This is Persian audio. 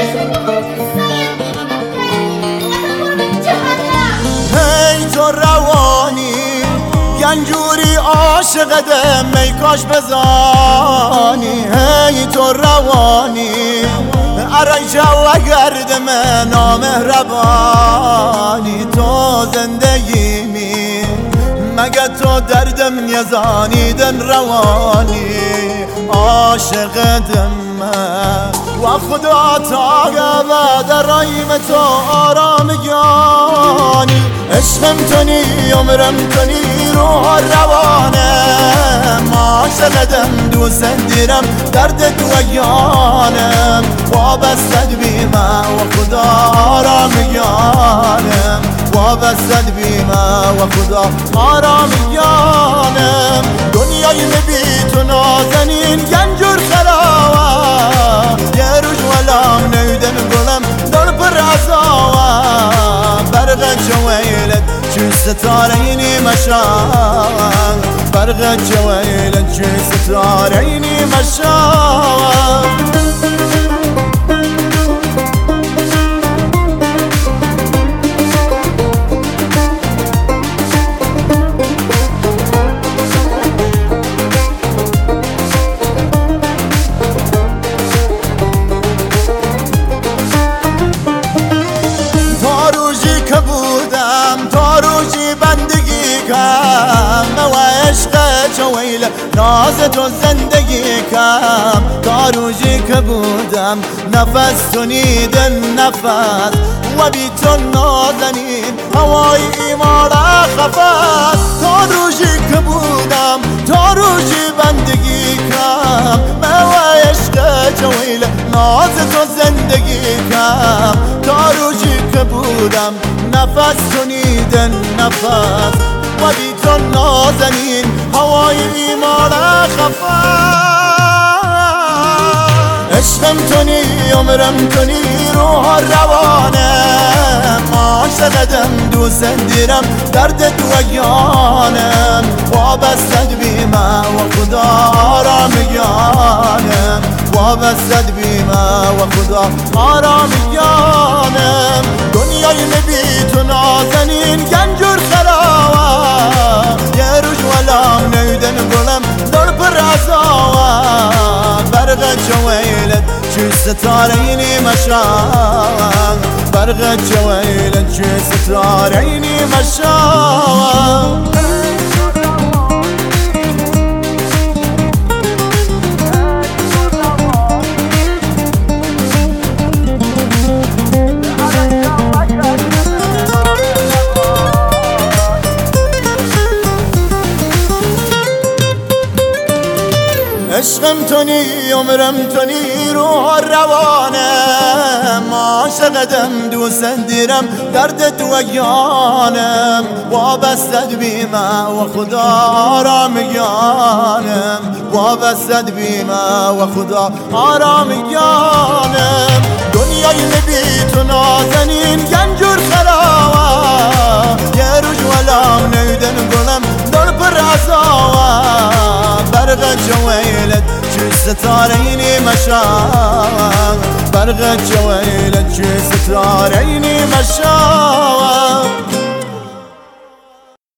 هی تو روانی گنجوری عاشقدم می کاش بزانی. هی تو روانی ارای جو گردم نامهربانی. تو زندگیمی مگه تو دردم نیزانی دن روانی. عاشقدم و خدا تا در رایم تو آرام گیانی. عشقم تونی عمرم تونی روح روانم. عاشقدم دوست دیرم درد دویانم. وابستد بیمه و خدا آرام گیانم. وابستد بیمه و خدا آرام گیانم. دنیای بی تو نازنین گنجور خراوه. یه روز ولام نیدن گلم دل پر عزاوه. برق جویلت چو ستارینی مشاوه. برق جویلت چو ستارینی مشاوه. ناز تو زندگی کم تا روزی که بودم نفس تونیدن نفس و بی تو نازنین هوای ایمارا خفت. تا روزی که بودم تا روزی بندگی کم و عشق جویل ناز تو زندگی کم تا روزی که بودم نفس تونیدن نفس و بی تو نازنین هوای ایمارا خفت. عشقم تونی عمرم تونی روح روانم. عاشقدم دوست دیرم درد دویانم. وابستد بیمه و خدا آرام گیانم. وابستد بیمه و خدا آرام گیانم. دنیای بی تو نازنین گنجور خراوه. یه روز ولام نیدن گلم دل پر عزاوه. برق جویلت چو ستارینی مشاوه. برق جویلت چو ستارینی مشاوه. عشقم تونی عمرم تونی روح روانم. عاشقدم دوست دیرم درد دویانم. وابستد بیمه و خدا آرام گیانم. وابستد بیمه و خدا آرام گیانم. دنیای بی تو نازنین گنجور خراوه. یه روز ولام نیدن گلم دل پر عزاوه. برق جویلت چو ستارینی مشاوه. برق جویلت چو ستارینی مشاوه.